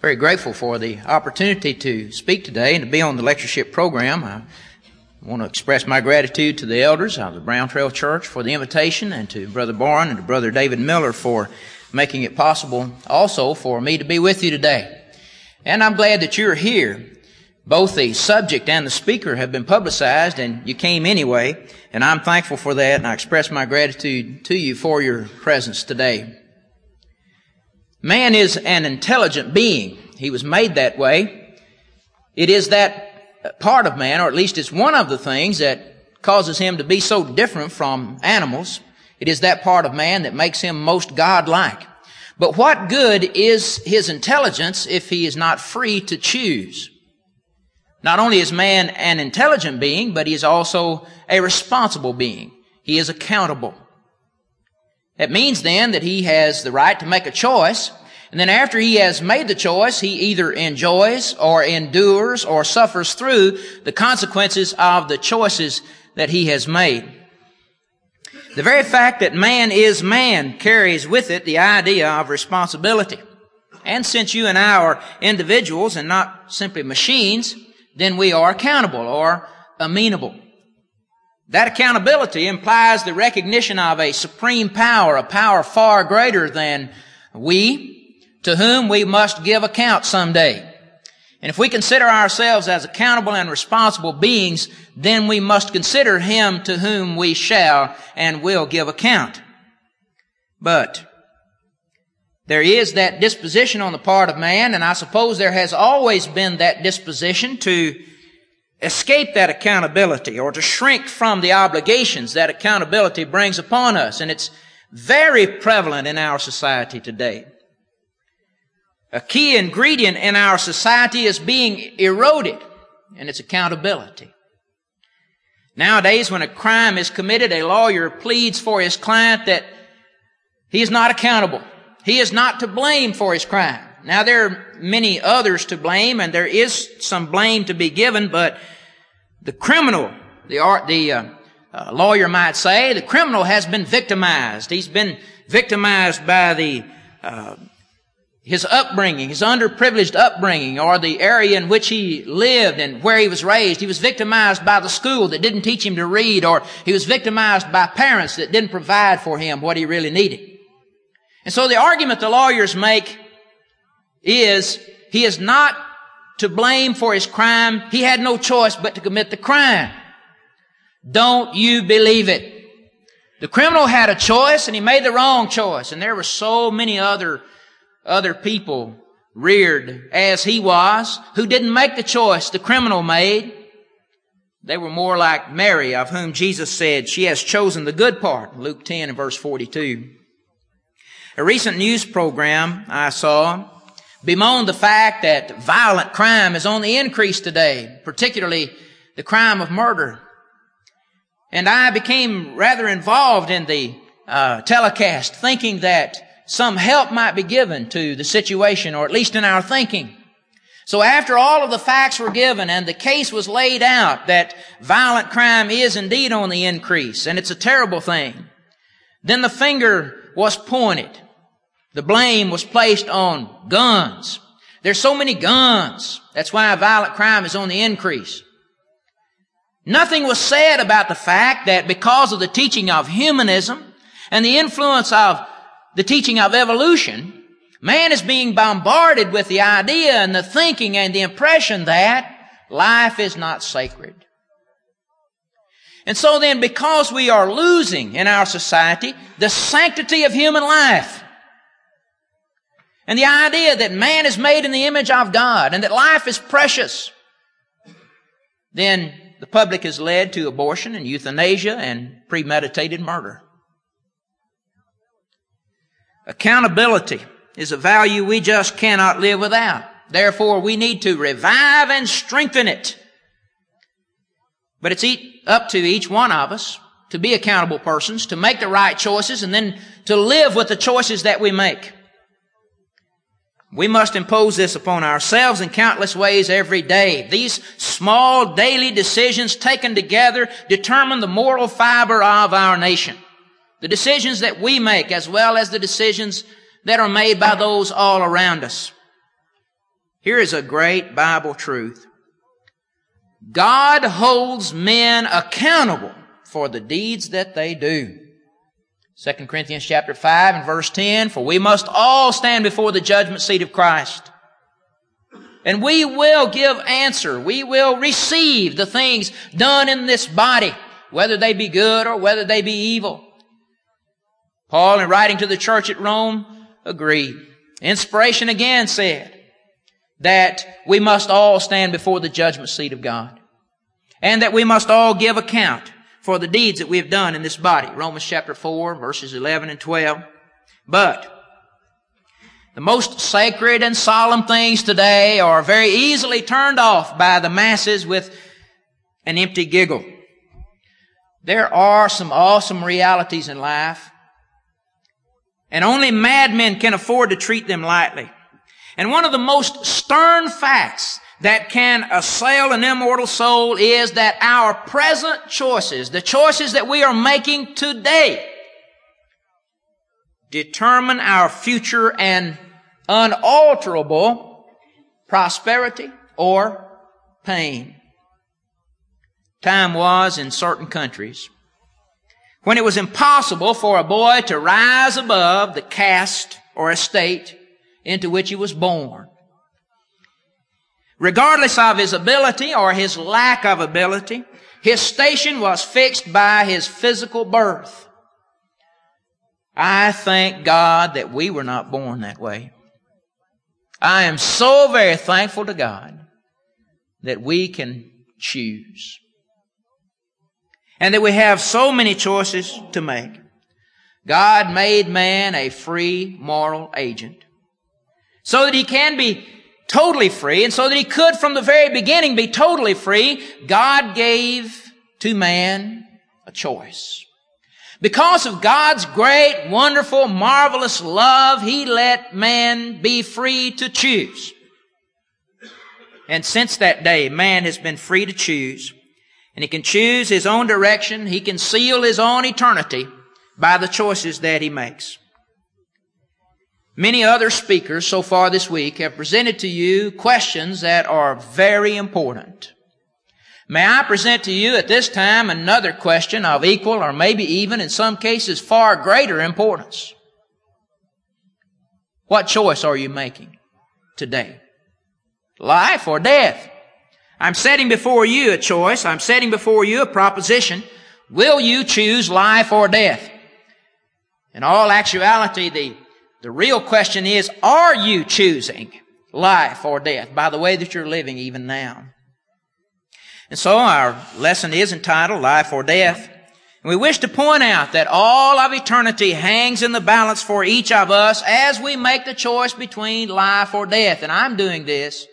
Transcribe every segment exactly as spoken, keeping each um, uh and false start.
Very grateful for the opportunity to speak today and to be on the lectureship program. I want to express my gratitude to the elders of the Brown Trail Church for the invitation, and to Brother Barn and to Brother David Miller for making it possible also for me to be with you today. And I'm glad that you're here. Both the subject and the speaker have been publicized, and you came anyway, and I'm thankful for that, and I express my gratitude to you for your presence today. Man is an intelligent being. He was made that way. It is that part of man, or at least it's one of the things that causes him to be so different from animals. It is that part of man that makes him most God-like. But what good is his intelligence if he is not free to choose? Not only is man an intelligent being, but he is also a responsible being. He is accountable. That means then that he has the right to make a choice, and then after he has made the choice, he either enjoys or endures or suffers through the consequences of the choices that he has made. The very fact that man is man carries with it the idea of responsibility. And since you and I are individuals and not simply machines, then we are accountable or amenable. That accountability implies the recognition of a supreme power, a power far greater than we, to whom we must give account someday. And if we consider ourselves as accountable and responsible beings, then we must consider him to whom we shall and will give account. But there is that disposition on the part of man, and I suppose there has always been that disposition to escape that accountability or to shrink from the obligations that accountability brings upon us. And it's very prevalent in our society today. A key ingredient in our society is being eroded, and it's accountability. Nowadays, when a crime is committed, a lawyer pleads for his client that he is not accountable. He is not to blame for his crime. Now, there are many others to blame, and there is some blame to be given, but the criminal, the, art, the uh, uh, lawyer might say, the criminal has been victimized. He's been victimized by the uh, his upbringing, his underprivileged upbringing, or the area in which he lived and where he was raised. He was victimized by the school that didn't teach him to read, or he was victimized by parents that didn't provide for him what he really needed. And so the argument the lawyers make is he is not to blame for his crime. He had no choice but to commit the crime. Don't you believe it? The criminal had a choice, and he made the wrong choice. And there were so many other other people reared as he was who didn't make the choice the criminal made. They were more like Mary, of whom Jesus said she has chosen the good part, Luke ten and verse forty-two. A recent news program I saw bemoaned the fact that violent crime is on the increase today, particularly the crime of murder. And I became rather involved in the uh, telecast, thinking that some help might be given to the situation, or at least in our thinking. So after all of the facts were given and the case was laid out that violent crime is indeed on the increase, and it's a terrible thing, then the finger was pointed. The blame was placed on guns. There's so many guns. That's why violent crime is on the increase. Nothing was said about the fact that because of the teaching of humanism and the influence of the teaching of evolution, man is being bombarded with the idea and the thinking and the impression that life is not sacred. And so then, because we are losing in our society the sanctity of human life, and the idea that man is made in the image of God and that life is precious, then the public is led to abortion and euthanasia and premeditated murder. Accountability is a value we just cannot live without. Therefore, we need to revive and strengthen it. But it's up to each one of us to be accountable persons, to make the right choices, and then to live with the choices that we make. We must impose this upon ourselves in countless ways every day. These small daily decisions taken together determine the moral fiber of our nation. The decisions that we make, as well as the decisions that are made by those all around us. Here is a great Bible truth. God holds men accountable for the deeds that they do. Second Corinthians chapter five and verse ten, for we must all stand before the judgment seat of Christ. And we will give answer. We will receive the things done in this body, whether they be good or whether they be evil. Paul, in writing to the church at Rome, agreed. Inspiration again said that we must all stand before the judgment seat of God, and that we must all give account for the deeds that we have done in this body. Romans chapter four, verses eleven and twelve. But the most sacred and solemn things today are very easily turned off by the masses with an empty giggle. There are some awesome realities in life, and only madmen can afford to treat them lightly. And one of the most stern facts that can assail an immortal soul is that our present choices, the choices that we are making today, determine our future and unalterable prosperity or pain. Time was in certain countries when it was impossible for a boy to rise above the caste or estate into which he was born. Regardless of his ability or his lack of ability, his station was fixed by his physical birth. I thank God that we were not born that way. I am so very thankful to God that we can choose, and that we have so many choices to make. God made man a free moral agent so that he can be totally free, and so that he could from the very beginning be totally free. God gave to man a choice. Because of God's great, wonderful, marvelous love, He let man be free to choose. And since that day, man has been free to choose. And he can choose his own direction. He can seal his own eternity by the choices that he makes. Many other speakers so far this week have presented to you questions that are very important. May I present to you at this time another question of equal or maybe even in some cases far greater importance. What choice are you making today? Life or death? I'm setting before you a choice. I'm setting before you a proposition. Will you choose life or death? In all actuality, the, the real question is, are you choosing life or death by the way that you're living even now? And so our lesson is entitled Life or Death. And we wish to point out that all of eternity hangs in the balance for each of us as we make the choice between life or death. And I'm doing this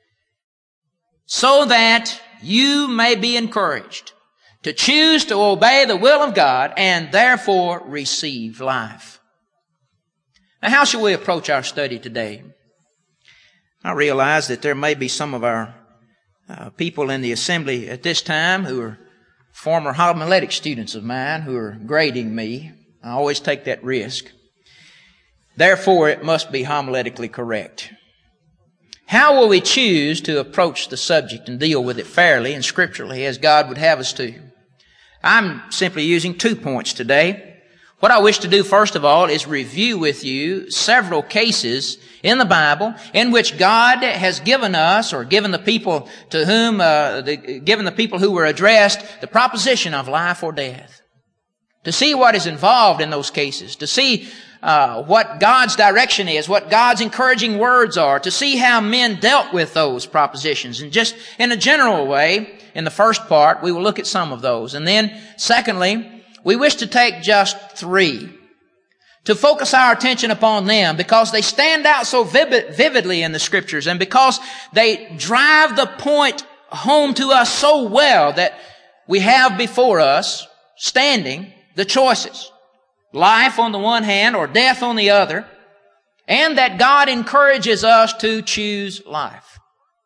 so that you may be encouraged to choose to obey the will of God and therefore receive life. Now, how shall we approach our study today? I realize that there may be some of our uh, people in the assembly at this time who are former homiletic students of mine who are grading me. I always take that risk. Therefore, it must be homiletically correct. How will we choose to approach the subject and deal with it fairly and scripturally as God would have us to? I'm simply using two points today. What I wish to do, first of all, is review with you several cases in the Bible in which God has given us, or given the people to whom, uh, the, given the people who were addressed, the proposition of life or death. To see what is involved in those cases, to see uh, what God's direction is, what God's encouraging words are, to see how men dealt with those propositions. And just in a general way, in the first part, we will look at some of those. And then, secondly, we wish to take just three, to focus our attention upon them because they stand out so vivid, vividly in the Scriptures, and because they drive the point home to us so well that we have before us standing the choices, life on the one hand or death on the other, and that God encourages us to choose life.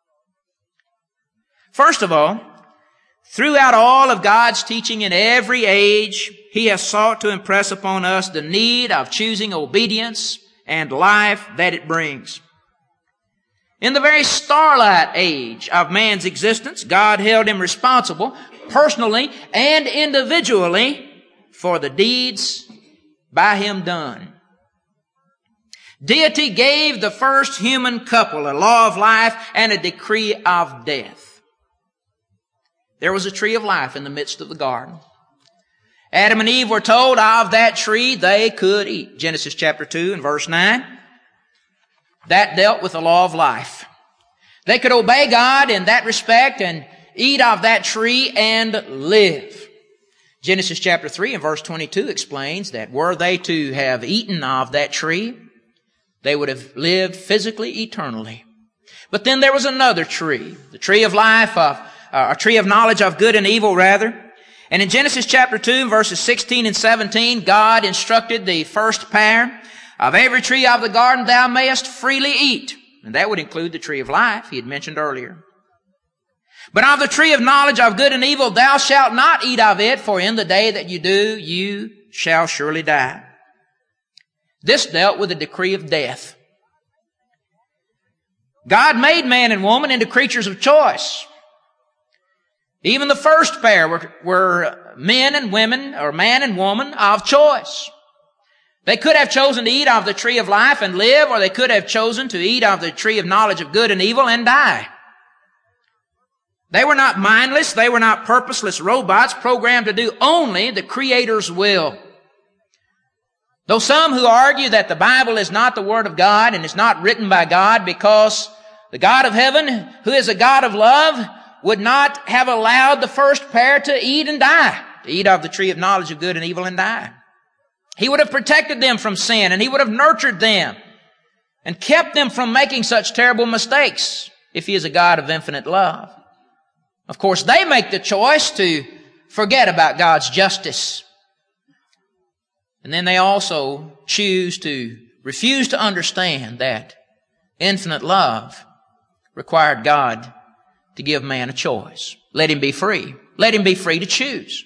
First of all, throughout all of God's teaching in every age, He has sought to impress upon us the need of choosing obedience and life that it brings. In the very starlight age of man's existence, God held him responsible personally and individually for the deeds by him done. Deity gave the first human couple a law of life and a decree of death. There was a tree of life in the midst of the garden. Adam and Eve were told of that tree they could eat. Genesis chapter two and verse nine. That dealt with the law of life. They could obey God in that respect and eat of that tree and live. Genesis chapter three and verse twenty-two explains that were they to have eaten of that tree, they would have lived physically eternally. But then there was another tree, the tree of life, of, uh, a tree of knowledge of good and evil rather. And in Genesis chapter two verses sixteen and seventeen, God instructed the first pair, of every tree of the garden thou mayest freely eat. And that would include the tree of life he had mentioned earlier. But of the tree of knowledge of good and evil thou shalt not eat of it, for in the day that you do, you shall surely die. This dealt with the decree of death. God made man and woman into creatures of choice. Even the first pair were, were men and women, or man and woman of choice. They could have chosen to eat of the tree of life and live, or they could have chosen to eat of the tree of knowledge of good and evil and die. They were not mindless, they were not purposeless robots programmed to do only the Creator's will. Though some who argue that the Bible is not the Word of God and is not written by God because the God of heaven, who is a God of love, would not have allowed the first pair to eat and die, to eat of the tree of knowledge of good and evil and die. He would have protected them from sin, and He would have nurtured them and kept them from making such terrible mistakes if He is a God of infinite love. Of course, they make the choice to forget about God's justice. And then they also choose to refuse to understand that infinite love required God to give man a choice. Let him be free. Let him be free to choose.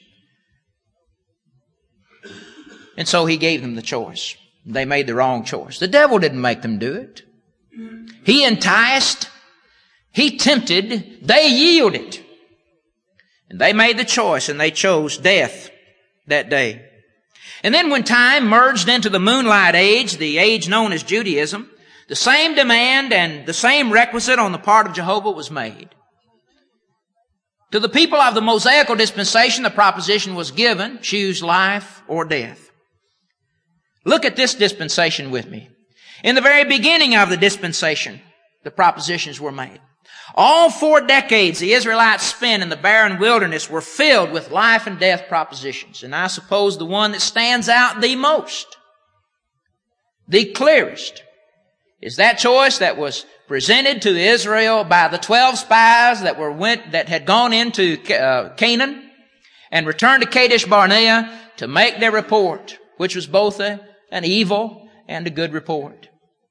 And so He gave them the choice. They made the wrong choice. The devil didn't make them do it. He enticed. He tempted. They yielded. And they made the choice, and they chose death that day. And then when time merged into the moonlight age, the age known as Judaism, the same demand and the same requisite on the part of Jehovah was made. To the people of the Mosaical dispensation, the proposition was given, choose life or death. Look at this dispensation with me. In the very beginning of the dispensation, the propositions were made. All four decades the Israelites spent in the barren wilderness were filled with life and death propositions. And I suppose the one that stands out the most, the clearest, is that choice that was presented to Israel by the twelve spies that were went that had gone into uh, Canaan and returned to Kadesh Barnea to make their report, which was both a, an evil and a good report.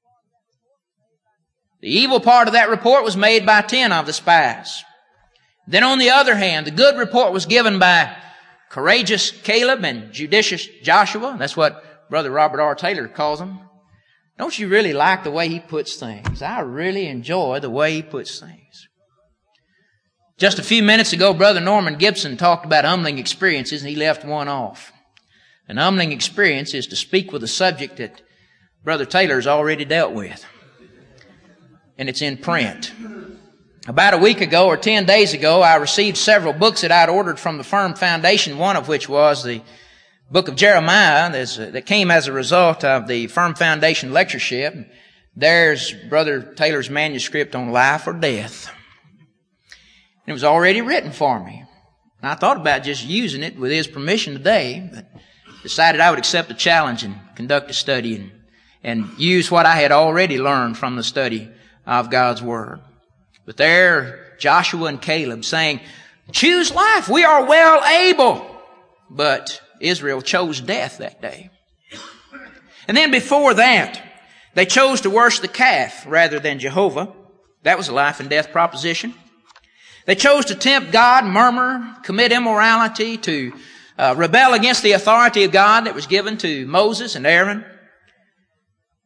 The evil part of that report was made by ten of the spies. Then on the other hand, the good report was given by courageous Caleb and judicious Joshua. That's what Brother Robert R. Taylor calls them. Don't you really like the way he puts things? I really enjoy the way he puts things. Just a few minutes ago, Brother Norman Gibson talked about humbling experiences, and he left one off. An humbling experience is to speak with a subject that Brother Taylor's already dealt with. And it's in print. About a week ago or ten days ago, I received several books that I'd ordered from the Firm Foundation, one of which was the book of Jeremiah that came as a result of the Firm Foundation lectureship. There's Brother Taylor's manuscript on life or death. And it was already written for me. And I thought about just using it with his permission today, but decided I would accept the challenge and conduct a study and, and use what I had already learned from the study of God's Word. But there, Joshua and Caleb saying, choose life, we are well able. But Israel chose death that day. And then before that, they chose to worship the calf rather than Jehovah. That was a life and death proposition. They chose to tempt God, murmur, commit immorality, to uh, rebel against the authority of God that was given to Moses and Aaron.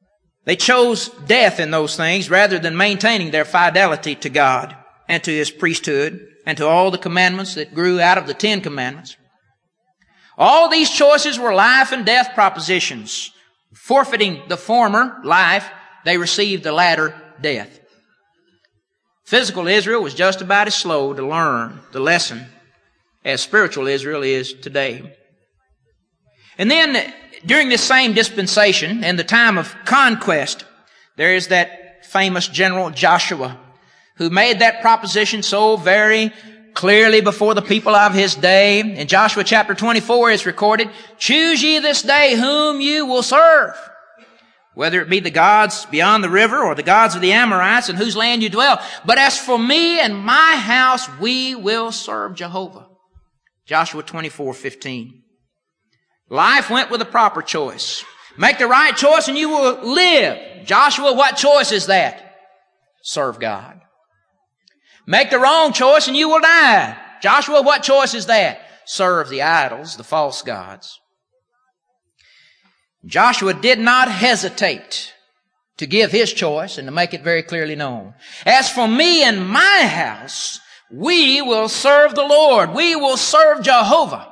They chose death in those things rather than maintaining their fidelity to God and to His priesthood and to all the commandments that grew out of the Ten Commandments. All these choices were life and death propositions. Forfeiting the former, life, they received the latter, death. Physical Israel was just about as slow to learn the lesson as spiritual Israel is today. And then, during this same dispensation, in the time of conquest, there is that famous general Joshua, who made that proposition so very clearly before the people of his day. In Joshua chapter twenty-four it's recorded, "Choose ye this day whom you will serve, whether it be the gods beyond the river or the gods of the Amorites in whose land you dwell. But as for me and my house, we will serve Jehovah." Joshua twenty-four fifteen. Life went with a proper choice. Make the right choice and you will live. Joshua, what choice is that? Serve God. Make the wrong choice and you will die. Joshua, what choice is that? Serve the idols, the false gods. Joshua did not hesitate to give his choice and to make it very clearly known. As for me and my house, we will serve the Lord. We will serve Jehovah.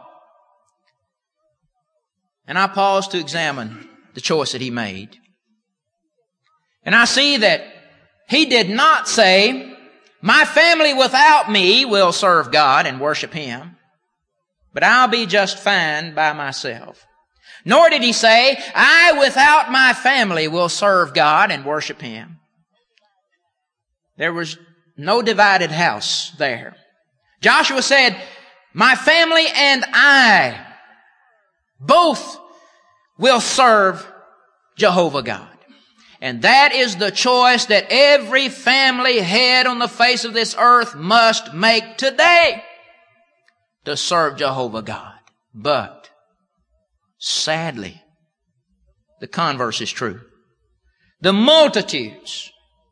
And I pause to examine the choice that he made. And I see that he did not say, "My family without me will serve God and worship Him, but I'll be just fine by myself." Nor did he say, "I without my family will serve God and worship Him." There was no divided house there. Joshua said, "My family and I both will serve Jehovah God." And that is the choice that every family head on the face of this earth must make today, to serve Jehovah God. But sadly, the converse is true. The multitudes,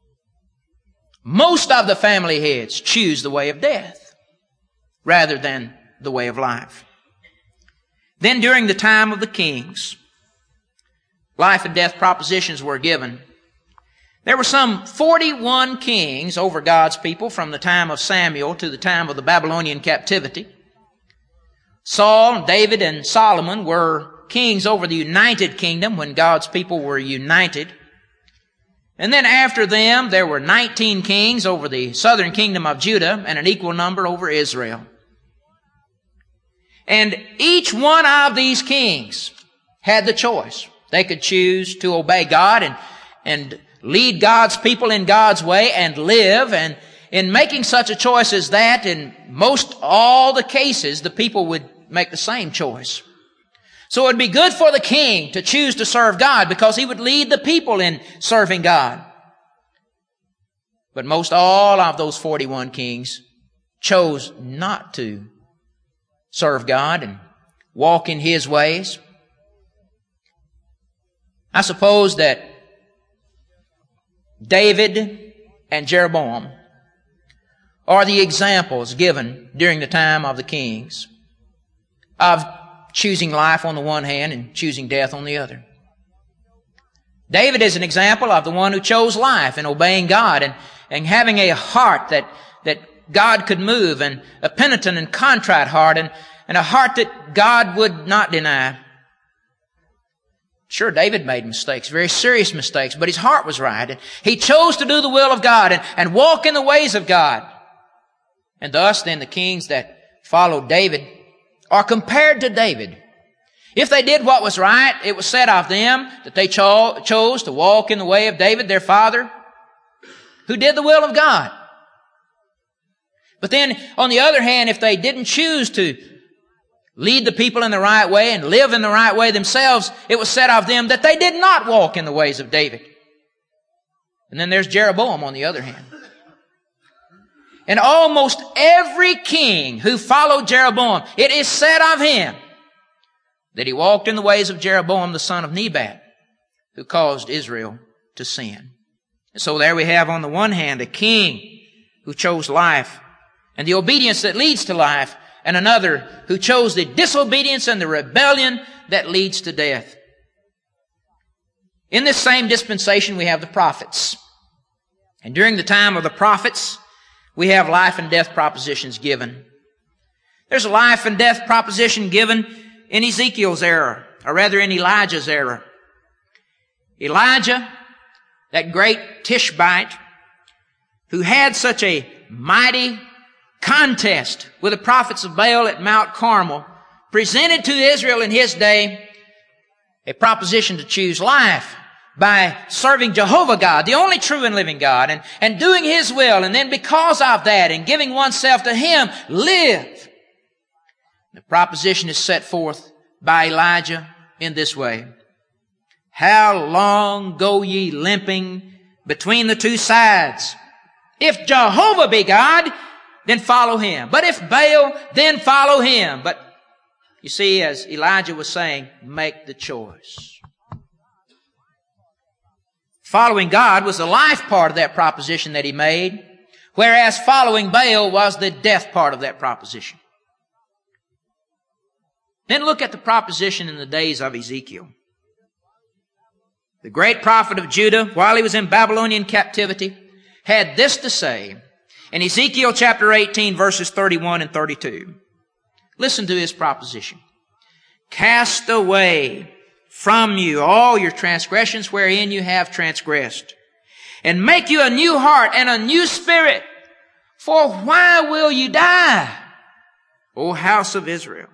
most of the family heads choose the way of death rather than the way of life. Then during the time of the kings, life and death propositions were given. There were some forty-one kings over God's people from the time of Samuel to the time of the Babylonian captivity. Saul, David, and Solomon were kings over the united kingdom when God's people were united. And then after them, there were nineteen kings over the southern kingdom of Judah and an equal number over Israel. And each one of these kings had the choice. They could choose to obey God and, and lead God's people in God's way and live. And in making such a choice as that, in most all the cases, the people would make the same choice. So it would be good for the king to choose to serve God because he would lead the people in serving God. But most all of those forty-one kings chose not to serve God and walk in His ways. I suppose that David and Jeroboam are the examples given during the time of the kings of choosing life on the one hand and choosing death on the other. David is an example of the one who chose life and obeying God and, and having a heart that, that God could move, and a penitent and contrite heart, and, and a heart that God would not deny. Sure, David made mistakes, very serious mistakes, but his heart was right. And he chose to do the will of God and, and walk in the ways of God. And thus, then, the kings that followed David are compared to David. If they did what was right, it was said of them that they cho- chose to walk in the way of David, their father, who did the will of God. But then, on the other hand, if they didn't choose to lead the people in the right way and live in the right way themselves, it was said of them that they did not walk in the ways of David. And then there's Jeroboam on the other hand. And almost every king who followed Jeroboam, it is said of him that he walked in the ways of Jeroboam, the son of Nebat, who caused Israel to sin. And so there we have on the one hand a king who chose life and the obedience that leads to life, and another who chose the disobedience and the rebellion that leads to death. In this same dispensation, we have the prophets. And during the time of the prophets, we have life and death propositions given. There's a life and death proposition given in Ezekiel's era, or rather in Elijah's era. Elijah, that great Tishbite, who had such a mighty contest with the prophets of Baal at Mount Carmel, presented to Israel in his day a proposition to choose life by serving Jehovah God, the only true and living God, and, and doing His will, and then because of that and giving oneself to Him, live. The proposition is set forth by Elijah in this way. How long go ye limping between the two sides? If Jehovah be God, then follow Him. But if Baal, then follow him. But you see, as Elijah was saying, make the choice. Following God was the life part of that proposition that he made, whereas following Baal was the death part of that proposition. Then look at the proposition in the days of Ezekiel. The great prophet of Judah, while he was in Babylonian captivity, had this to say in Ezekiel chapter eighteen, verses thirty-one and thirty-two. Listen to his proposition. Cast away from you all your transgressions wherein you have transgressed, and make you a new heart and a new spirit. For why will you die, O house of Israel?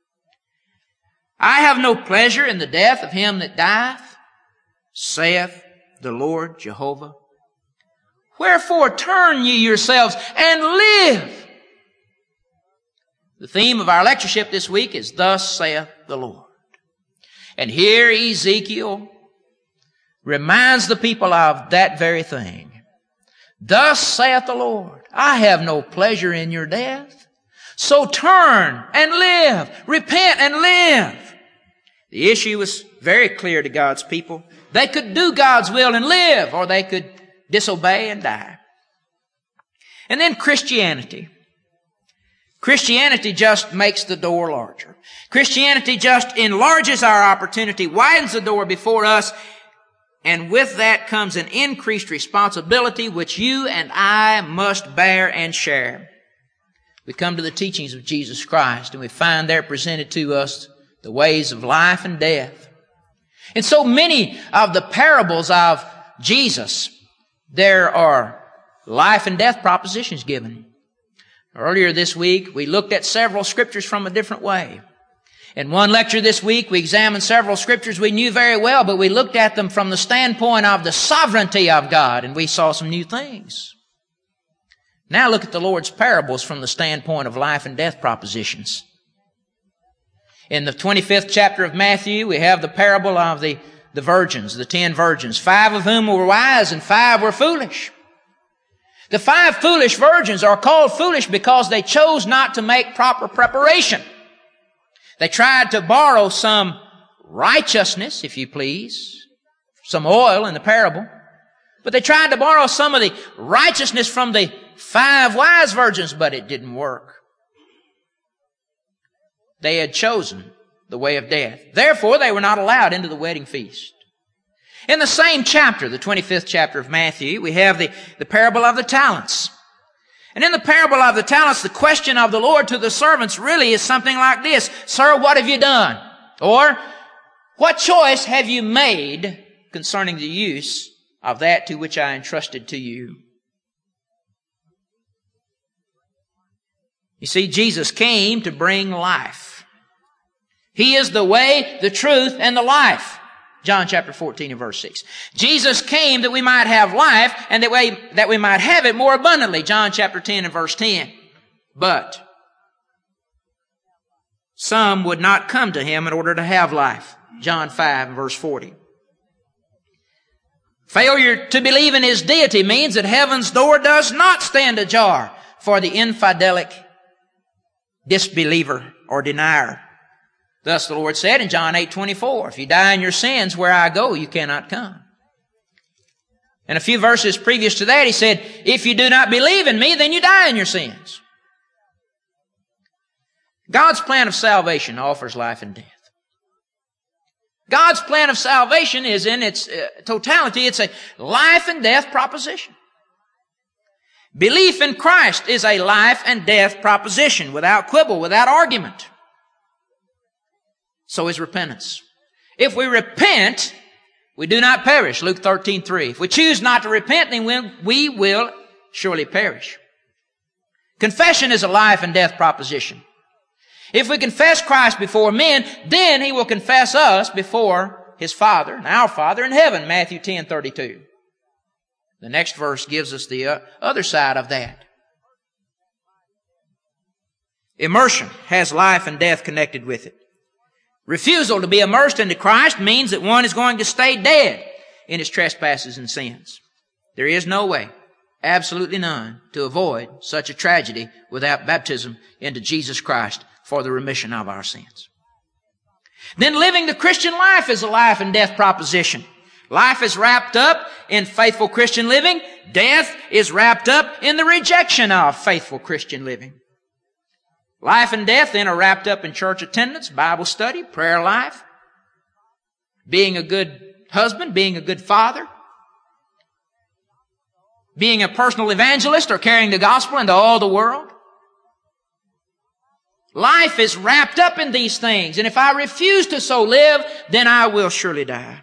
I have no pleasure in the death of him that dieth, saith the Lord Jehovah. Wherefore turn ye yourselves and live. The theme of our lectureship this week is Thus saith the Lord. And here Ezekiel reminds the people of that very thing. Thus saith the Lord, I have no pleasure in your death. So turn and live. Repent and live. The issue was very clear to God's people. They could do God's will and live, or they could disobey and die. And then Christianity. Christianity just makes the door larger. Christianity just enlarges our opportunity, widens the door before us, and with that comes an increased responsibility which you and I must bear and share. We come to the teachings of Jesus Christ, and we find there presented to us the ways of life and death. In so many of the parables of Jesus, there are life and death propositions given. Earlier this week, we looked at several scriptures from a different way. In one lecture this week, we examined several scriptures we knew very well, but we looked at them from the standpoint of the sovereignty of God, and we saw some new things. Now look at the Lord's parables from the standpoint of life and death propositions. In the twenty-fifth chapter of Matthew, we have the parable of the, the virgins, the ten virgins, five of whom were wise and five were foolish. The five foolish virgins are called foolish because they chose not to make proper preparation. They tried to borrow some righteousness, if you please, some oil in the parable, but they tried to borrow some of the righteousness from the five wise virgins, but it didn't work. They had chosen the way of death. Therefore, they were not allowed into the wedding feast. In the same chapter, the twenty-fifth chapter of Matthew, we have the, the parable of the talents. And in the parable of the talents, the question of the Lord to the servants really is something like this. Sir, what have you done? Or, what choice have you made concerning the use of that to which I entrusted to you? You see, Jesus came to bring life. He is the way, the truth, and the life. John chapter fourteen and verse six. Jesus came that we might have life and that we, that we might have it more abundantly. John chapter ten and verse ten. But some would not come to him in order to have life. John five and verse forty. Failure to believe in his deity means that heaven's door does not stand ajar for the infidelic disbeliever or denier. Thus the Lord said in John eight twenty-four, if you die in your sins, where I go, you cannot come. And a few verses previous to that, he said, if you do not believe in me, then you die in your sins. God's plan of salvation offers life and death. God's plan of salvation is in its uh, totality. It's a life and death proposition. Belief in Christ is a life and death proposition, without quibble, without argument. So is repentance. If we repent, we do not perish. Luke thirteen three. If we choose not to repent, then we will surely perish. Confession is a life and death proposition. If we confess Christ before men, then He will confess us before His Father, and our Father in heaven, Matthew ten thirty-two. The next verse gives us the uh, other side of that. Immersion has life and death connected with it. Refusal to be immersed into Christ means that one is going to stay dead in his trespasses and sins. There is no way, absolutely none, to avoid such a tragedy without baptism into Jesus Christ for the remission of our sins. Then living the Christian life is a life and death proposition. Life is wrapped up in faithful Christian living. Death is wrapped up in the rejection of faithful Christian living. Life and death then are wrapped up in church attendance, Bible study, prayer life, being a good husband, being a good father, being a personal evangelist or carrying the gospel into all the world. Life is wrapped up in these things, and if I refuse to so live, then I will surely die.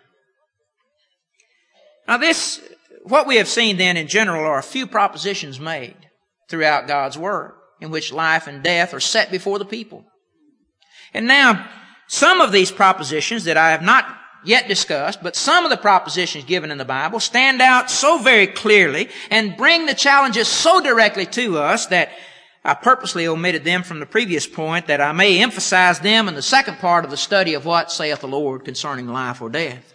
Now this, what we have seen then in general are a few propositions made throughout God's Word, in which life and death are set before the people. And now, some of these propositions that I have not yet discussed, but some of the propositions given in the Bible stand out so very clearly and bring the challenges so directly to us that I purposely omitted them from the previous point, that I may emphasize them in the second part of the study of what saith the Lord concerning life or death.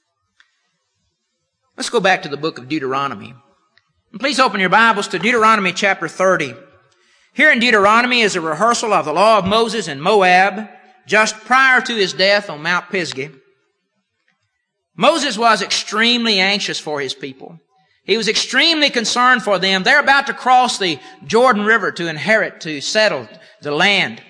Let's go back to the book of Deuteronomy. And please open your Bibles to Deuteronomy chapter thirty. Here in Deuteronomy is a rehearsal of the law of Moses in Moab, just prior to his death on Mount Pisgah. Moses was extremely anxious for his people. He was extremely concerned for them. They're about to cross the Jordan River to inherit, to settle the land.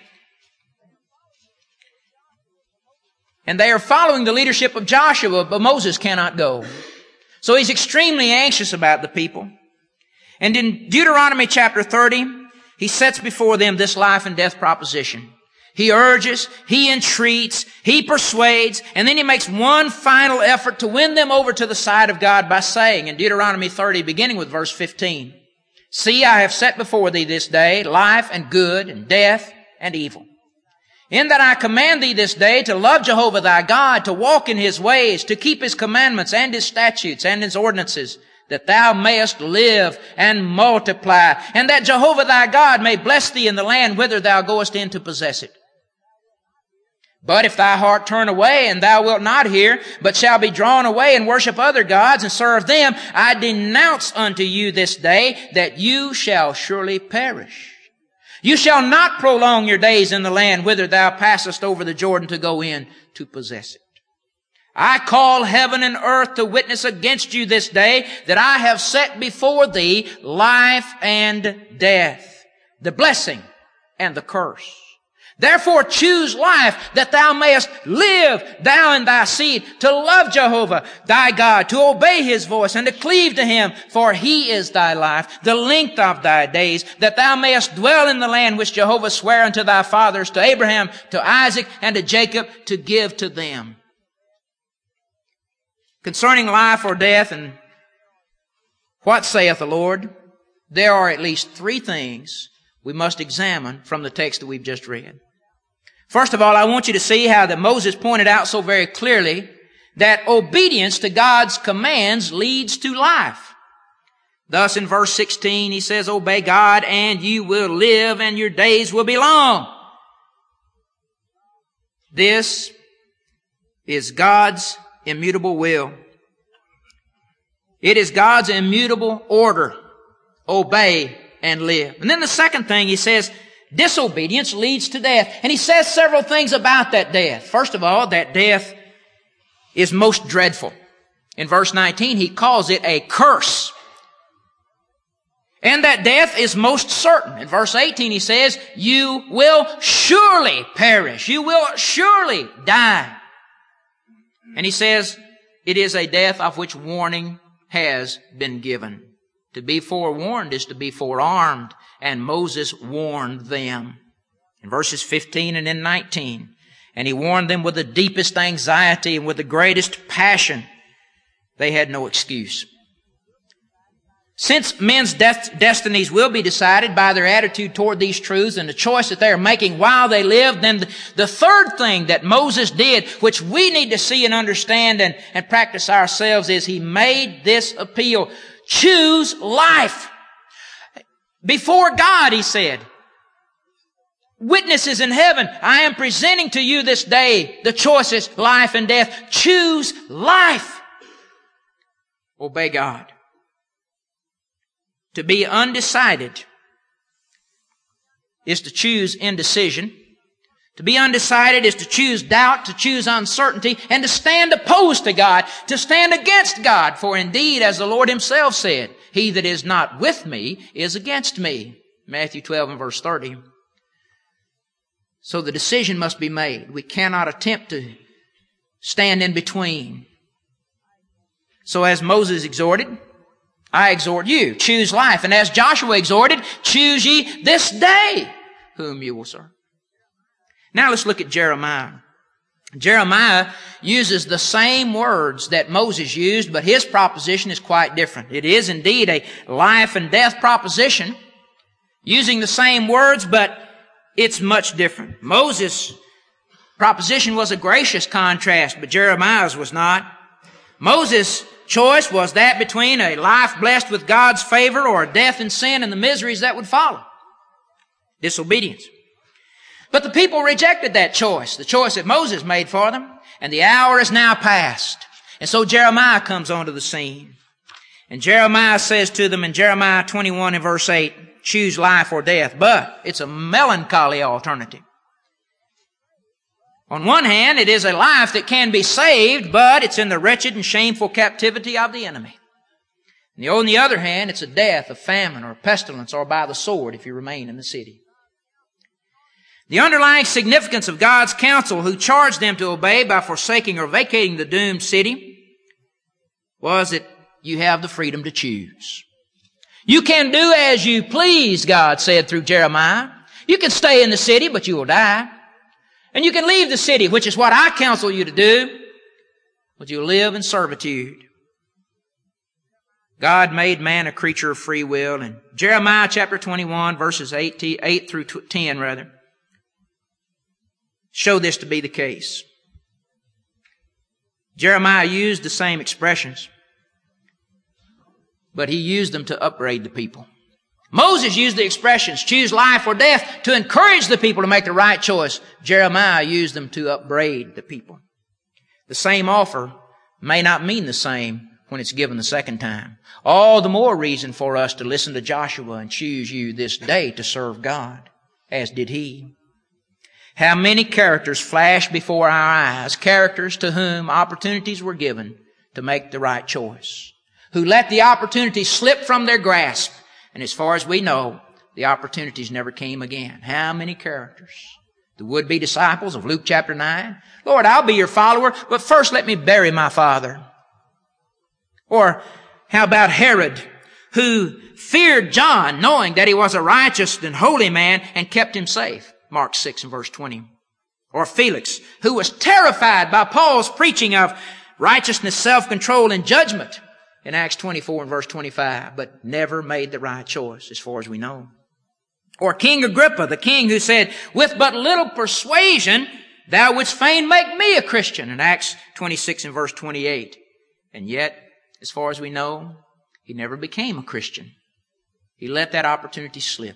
And they are following the leadership of Joshua, but Moses cannot go. So he's extremely anxious about the people. And in Deuteronomy chapter thirty, he sets before them this life and death proposition. He urges, he entreats, he persuades, and then he makes one final effort to win them over to the side of God by saying in Deuteronomy thirty, beginning with verse fifteen, "See, I have set before thee this day life and good and death and evil. In that I command thee this day to love Jehovah thy God, to walk in His ways, to keep His commandments and His statutes and His ordinances, that thou mayest live and multiply, and that Jehovah thy God may bless thee in the land whither thou goest in to possess it. But if thy heart turn away, and thou wilt not hear, but shall be drawn away and worship other gods and serve them, I denounce unto you this day that you shall surely perish. You shall not prolong your days in the land whither thou passest over the Jordan to go in to possess it. I call heaven and earth to witness against you this day that I have set before thee life and death, the blessing and the curse. Therefore choose life that thou mayest live, thou and thy seed, to love Jehovah thy God, to obey His voice, and to cleave to Him, for He is thy life, the length of thy days, that thou mayest dwell in the land which Jehovah sware unto thy fathers, to Abraham, to Isaac, and to Jacob, to give to them." Concerning life or death and what saith the Lord, there are at least three things we must examine from the text that we've just read. First of all, I want you to see how that Moses pointed out so very clearly that obedience to God's commands leads to life. Thus in verse sixteen he says, "Obey God and you will live and your days will be long." This is God's immutable will. It is God's immutable order. Obey and live. And then the second thing he says, disobedience leads to death. And he says several things about that death. First of all, that death is most dreadful. In verse nineteen, he calls it a curse. And that death is most certain. In verse eighteen, he says, you will surely perish. You will surely die. And he says, it is a death of which warning has been given. To be forewarned is to be forearmed, and Moses warned them. In verses fifteen and in nineteen, and he warned them with the deepest anxiety and with the greatest passion. They had no excuse. Since men's death, destinies will be decided by their attitude toward these truths and the choice that they are making while they live, then the, the third thing that Moses did, which we need to see and understand and, and practice ourselves, is he made this appeal. Choose life. Before God, he said, witnesses in heaven, I am presenting to you this day the choices, life and death. Choose life. Obey God. To be undecided is to choose indecision. To be undecided is to choose doubt, to choose uncertainty, and to stand opposed to God, to stand against God. For indeed, as the Lord himself said, he that is not with me is against me. Matthew twelve and verse thirty. So the decision must be made. We cannot attempt to stand in between. So as Moses exhorted, I exhort you, choose life. And as Joshua exhorted, choose ye this day whom you will serve. Now let's look at Jeremiah. Jeremiah uses the same words that Moses used, but his proposition is quite different. It is indeed a life and death proposition, using the same words, but it's much different. Moses' proposition was a gracious contrast, but Jeremiah's was not. Moses' choice was that between a life blessed with God's favor or a death in sin and the miseries that would follow. Disobedience. But the people rejected that choice, the choice that Moses made for them, and the hour is now past. And so Jeremiah comes onto the scene. And Jeremiah says to them in Jeremiah twenty-one and verse eight, choose life or death. But it's a melancholy alternative. On one hand, it is a life that can be saved, but it's in the wretched and shameful captivity of the enemy. And on the other hand, it's a death of famine or pestilence or by the sword if you remain in the city. The underlying significance of God's counsel, who charged them to obey by forsaking or vacating the doomed city, was that you have the freedom to choose. You can do as you please, God said through Jeremiah. You can stay in the city, but you will die. And you can leave the city, which is what I counsel you to do, but you'll live in servitude. God made man a creature of free will. And Jeremiah chapter twenty-one, verses eight, eight through ten, rather, show this to be the case. Jeremiah used the same expressions, but he used them to upbraid the people. Moses used the expressions, choose life or death, to encourage the people to make the right choice. Jeremiah used them to upbraid the people. The same offer may not mean the same when it's given the second time. All the more reason for us to listen to Joshua and choose you this day to serve God, as did he. How many characters flash before our eyes, characters to whom opportunities were given to make the right choice, who let the opportunity slip from their grasp. And as far as we know, the opportunities never came again. How many characters? The would-be disciples of Luke chapter nine. Lord, I'll be your follower, but first let me bury my father. Or how about Herod, who feared John, knowing that he was a righteous and holy man, and kept him safe? Mark six and verse twenty. Or Felix, who was terrified by Paul's preaching of righteousness, self-control, and judgment in Acts twenty-four and verse twenty-five, but never made the right choice as far as we know. Or King Agrippa, the king who said, with but little persuasion, thou wouldst fain make me a Christian in Acts twenty-six and verse twenty-eight. And yet, as far as we know, he never became a Christian. He let that opportunity slip.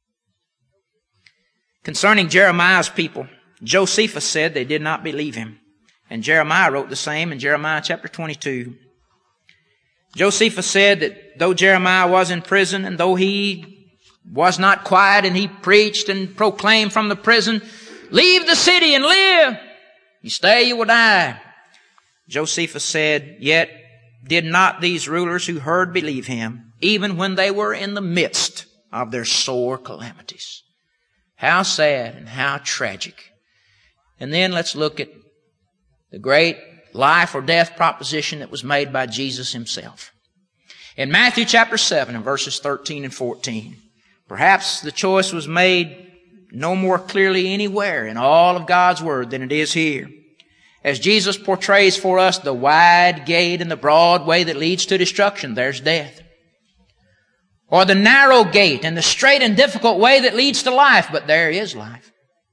Concerning Jeremiah's people, Josephus said they did not believe him. And Jeremiah wrote the same in Jeremiah chapter twenty-two. Josephus said that though Jeremiah was in prison and though he was not quiet and he preached and proclaimed from the prison, leave the city and live. You stay, you will die. Josephus said, yet did not these rulers who heard believe him, even when they were in the midst of their sore calamities. How sad and how tragic. And then let's look at the great life or death proposition that was made by Jesus himself. In Matthew chapter seven and verses thirteen and fourteen, perhaps the choice was made no more clearly anywhere in all of God's Word than it is here. As Jesus portrays for us the wide gate and the broad way that leads to destruction, there's death. Or the narrow gate and the straight and difficult way that leads to life, but there is life.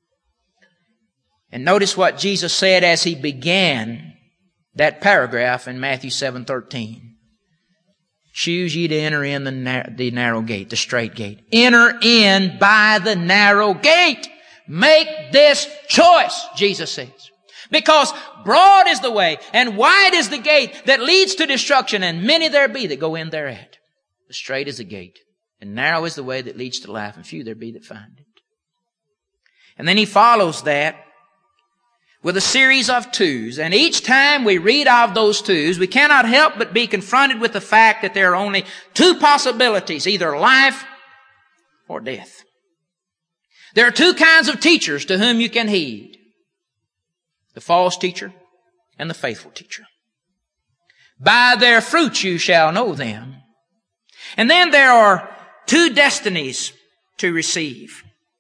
And notice what Jesus said as he began that paragraph in Matthew seven thirteen. Choose ye to enter in the, nar- the narrow gate, the straight gate. Enter in by the narrow gate. Make this choice, Jesus says. Because broad is the way and wide is the gate that leads to destruction, and many there be that go in thereat. The straight is the gate, and narrow is the way that leads to life, and few there be that find it. And then he follows that with a series of twos. And each time we read of those twos, we cannot help but be confronted with the fact that there are only two possibilities, either life or death. There are two kinds of teachers to whom you can heed: the false teacher and the faithful teacher. By their fruits you shall know them. And then there are two destinies to receive: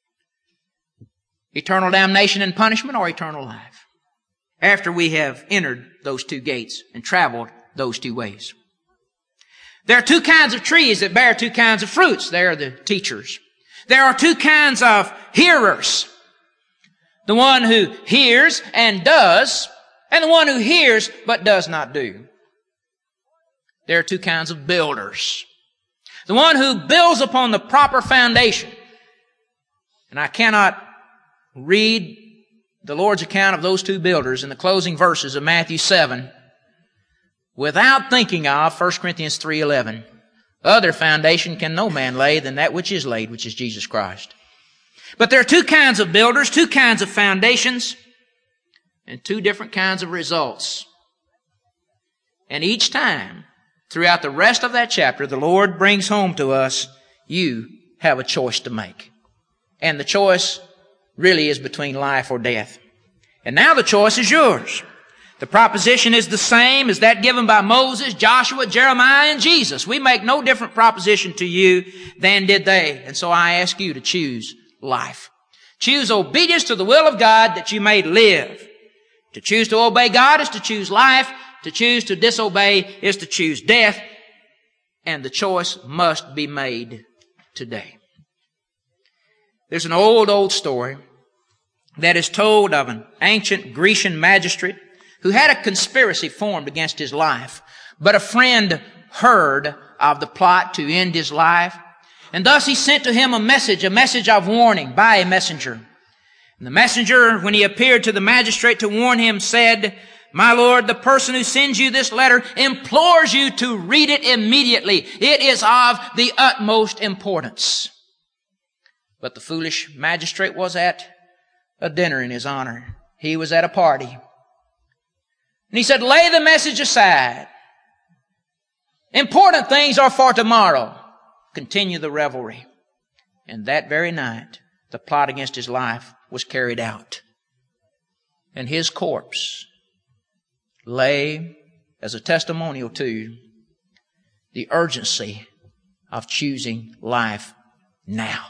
eternal damnation and punishment, or eternal life, after we have entered those two gates and traveled those two ways. There are two kinds of trees that bear two kinds of fruits. They are the teachers. There are two kinds of hearers: the one who hears and does, and the one who hears but does not do. There are two kinds of builders: the one who builds upon the proper foundation. And I cannot read the Lord's account of those two builders in the closing verses of Matthew seven without thinking of First Corinthians three eleven. Other foundation can no man lay than that which is laid, which is Jesus Christ. But there are two kinds of builders, two kinds of foundations, and two different kinds of results. And each time, throughout the rest of that chapter, the Lord brings home to us, you have a choice to make. And the choice really is between life or death. And now the choice is yours. The proposition is the same as that given by Moses, Joshua, Jeremiah, and Jesus. We make no different proposition to you than did they. And so I ask you to choose life. Choose obedience to the will of God that you may live. To choose to obey God is to choose life. To choose to disobey is to choose death. And the choice must be made today. There's an old, old story that is told of an ancient Grecian magistrate who had a conspiracy formed against his life. But a friend heard of the plot to end his life, and thus he sent to him a message, a message of warning by a messenger. And the messenger, when he appeared to the magistrate to warn him, said, "My lord, the person who sends you this letter implores you to read it immediately. It is of the utmost importance." But the foolish magistrate was at a dinner in his honor. He was at a party. And he said, "Lay the message aside. Important things are for tomorrow. Continue the revelry." And that very night, the plot against his life was carried out. And his corpse lay as a testimonial to the urgency of choosing life now.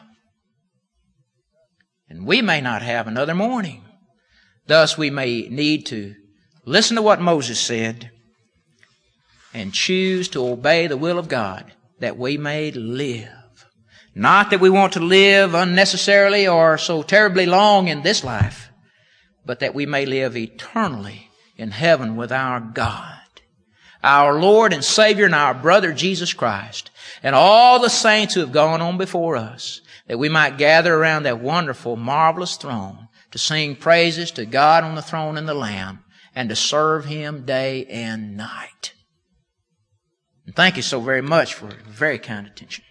And we may not have another morning. Thus we may need to listen to what Moses said and choose to obey the will of God that we may live. Not that we want to live unnecessarily or so terribly long in this life, but that we may live eternally in heaven with our God, our Lord and Savior, and our brother Jesus Christ, and all the saints who have gone on before us, that we might gather around that wonderful, marvelous throne to sing praises to God on the throne and the Lamb, and to serve Him day and night. And thank you so very much for very kind attention.